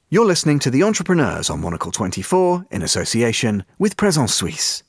You're listening to The Entrepreneurs on Monocle 24 in association with Présence Suisse.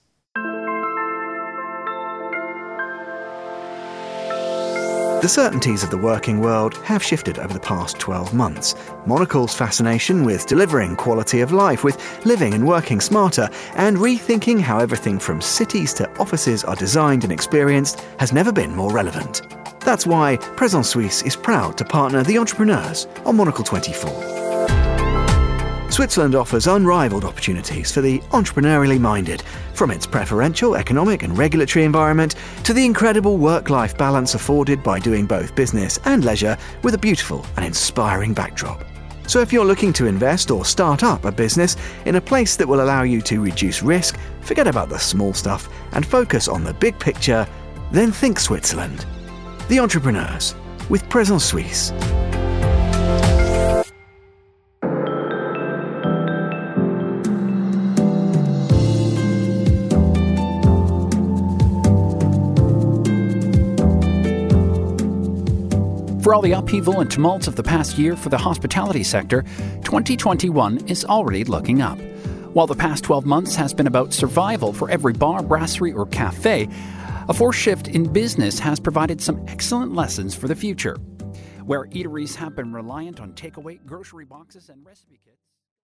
The certainties of the working world have shifted over the past 12 months. Monocle's fascination with delivering quality of life, with living and working smarter, and rethinking how everything from cities to offices are designed and experienced has never been more relevant. That's why Présence Suisse is proud to partner The Entrepreneurs on Monocle 24. Switzerland offers unrivaled opportunities for the entrepreneurially minded, from its preferential economic and regulatory environment to the incredible work-life balance afforded by doing both business and leisure with a beautiful and inspiring backdrop. So if you're looking to invest or start up a business in a place that will allow you to reduce risk, forget about the small stuff and focus on the big picture, then think Switzerland. The Entrepreneurs with Présence Suisse. For all the upheaval and tumults of the past year for the hospitality sector, 2021 is already looking up. While the past 12 months has been about survival for every bar, brasserie or cafe, a forced shift in business has provided some excellent lessons for the future. Where eateries have been reliant on takeaway, grocery boxes and recipe kits.